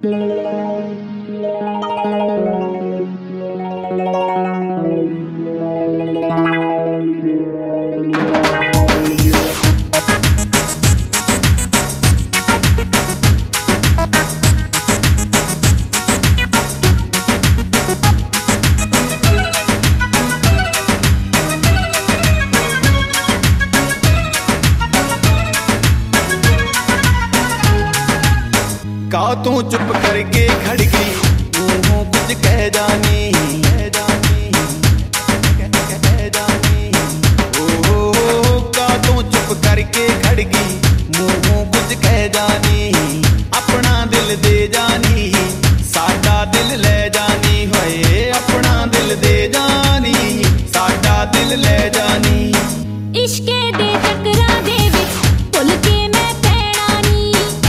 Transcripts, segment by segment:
का तू चुप करके खड़ गई, मुँहों कुछ कह जानी, कह जानी, कह जानी। ओ का तू चुप करके खड़ गई, मुँहों कुछ कह जानी। अपना दिल दे जानी, साडा दिल ले जानी, होए अपना दिल दे जानी, साडा दिल ले जानी। इश्के दे चक्करां दे विच भुल के मैं पैणा नी,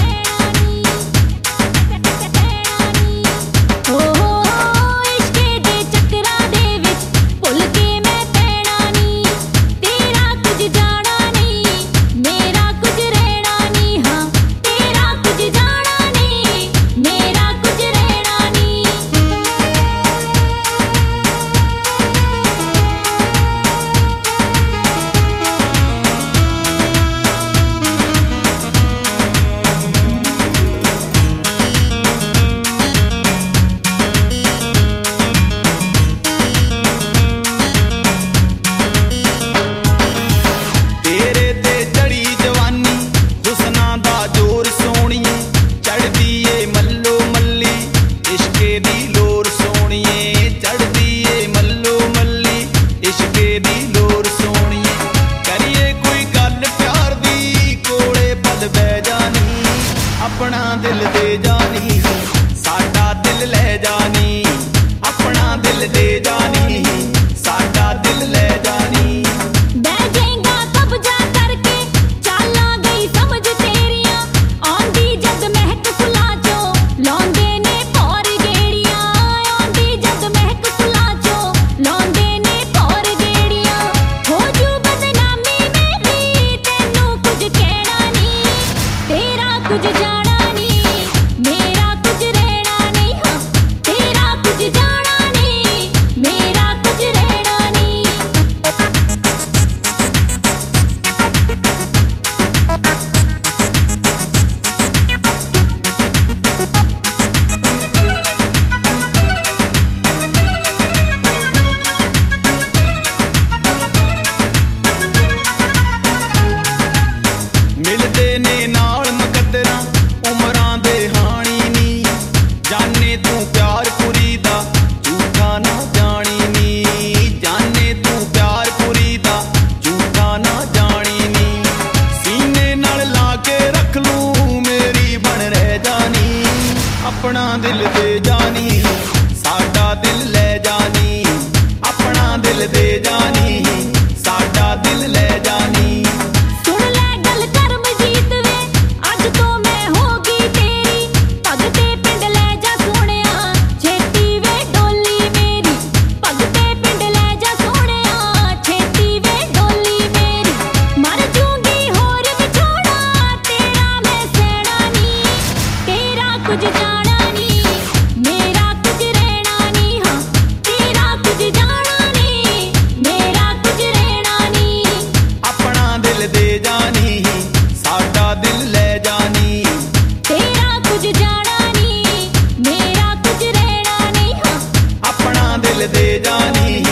इश्के दे चक्करां दे विच भुल के मैं पैणा नी। तेरा कुछ जाना नहीं, मेरा कुछ रहना नहीं, हाँ तेरा कुछ जाना नहीं, मेरा कुछ रहना नहीं। तेरे ते चढ़ी जवानी, हुस्ना दा जोर सोहणीए, चढ़दी ए मल्लो मल्ली, इश्के दी लोर सोहणीए, चढ़दी ए मल्लो मल्ली, इश्के दी लोर सोहणीए। करिए कोई गल प्यार दी, कोले पल बह जानी, अपना दिल दे जानी, साडा दिल ले जानी, अपना दिल दे जानी, साडा दिल ले जानी। बैठेगा कब्जा करके चालां गई समझ तेरियां, आंदी जग महक फुलां चों लौंदे ने भौर गेड़ियां, आंदी जग महक फुलां चों लौंदे ने भौर गेड़ियां। हो जू बदनामी मेरी, तैनू कुछ कहना नहीं, तेरा कुछ जाना नहीं, मेरा कुछ रहना नहीं, हाँ तेरा कुछ जाना नहीं, मेरा कुछ रहना नहीं। मिलदे ने नाल मुकद्दरां, उमरां दे हाणी नी, जाने तू प्यार पुरी दा झूठा ना जानी नी, जाने तू प्यार पुरी दा झूठा ना जानी नी। सीने नाल ला के रख लूं, मेरी बन रह जानी, अपना दिल दे जानी, साडा दिल ले जानी, अपना दिल दे जानी, साडा दिल ले जानी। सुन ले गल करमजीत वे, अज तो मैं हो गई तेरी, भगते पिंड ले जा सोहणिया, छेती वे डोली मेरी, भगते पिंड ले जा सोहणिया, छेती वे डोली मेरी। मर जूंगी होर विछोड़ा, तेरा मैं सहना नी, तेरा कुछ जाना नहीं, मेरा कुछ रहना नहीं, हाँ तेरा कुछ जाना नहीं, मेरा कुछ रहना नहीं। अपना दिल दे जानी, साडा दिल ले जानी। तेरा कुछ जाना नहीं, मेरा कुछ रहना नहीं, हाँ अपना दिल दे जानी,